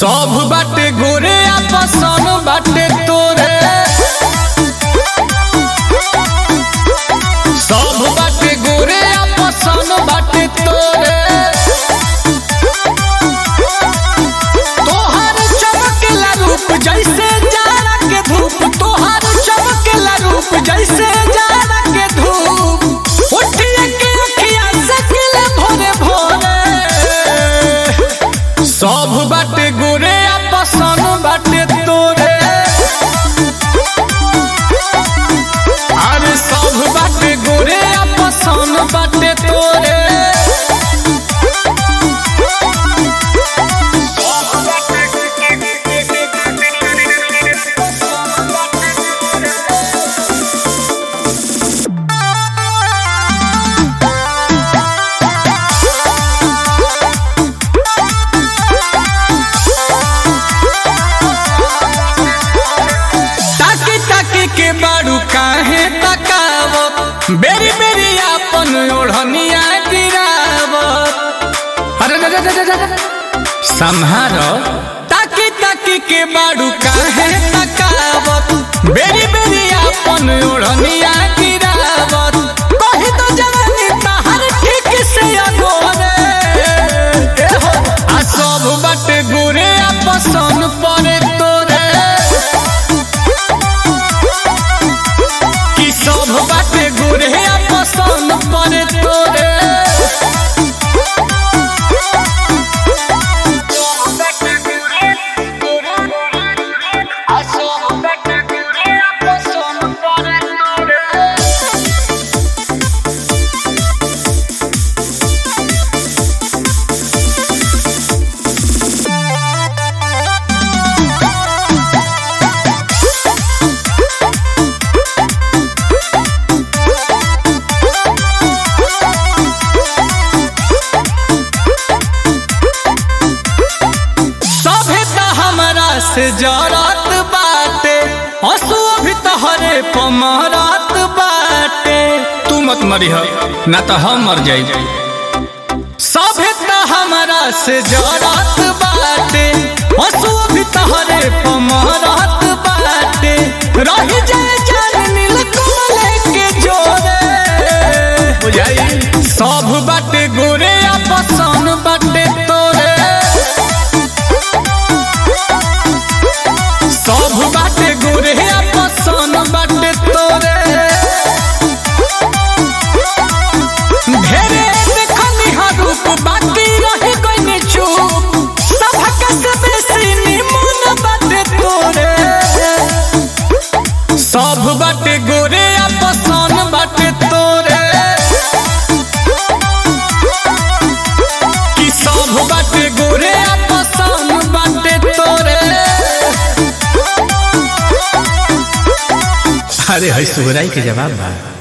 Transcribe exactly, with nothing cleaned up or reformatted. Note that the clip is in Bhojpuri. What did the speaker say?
सब बाटे गोरे आ पसंद बाटे तोरे, सब बाटे गोरे आ पसंद बाटे तोरे। तोहर चमकेला रूप जैसे जाड़ा के धूप, तोहर चमकेला रूप जैसे जाड़ा के धूप। उठिए के अखिया से खिले भोरे भोरे, सब बाटे गोरे आ पसंद बाटे तोरे। अरे सब बाटे गोरे आ पसंद बाटे तोरे। के बारू काहे तकावत, बेरी बेरी आपन ओढ़निया गिरावत। अरे रे रे रे रे संहारो, ताकी ताकी के बारू काहे तकावत, बेरी बेरी आपन ओढ़निया गिरावत। कहि तो जवानी तहर ठीक से अगोरे, आ सब बाटे गोरे आ पसंद पड़े तोरे। सब बाटे गोरे आ पसंद पड़े तोरे। से जरत बाटे हंसुआ भी तहरे पमरत बाटे। तू मत मरिह ना तो हम मर जाई। सभे त हमरा से जरत बाटे हंसुआ भी तहरे पमरत बाटे। रही जाए जान नील कमल के जोरे, बुझाई सब बाटे गोरे आ पसंद बाटे तोरे। सब बाटे गोरे आ पसंद बाटे तोरे। ढेरे देखनी हा रूप बाकी रही गइनी चुप, सबक से बेसी निमन बाटे तोरे। सब बाटे गोरे आ पसंद बाटे तोरे, कि सब बाटे गोरे आ पसंद बाटे तोरे। अरे है सुगराई के जवाब बा।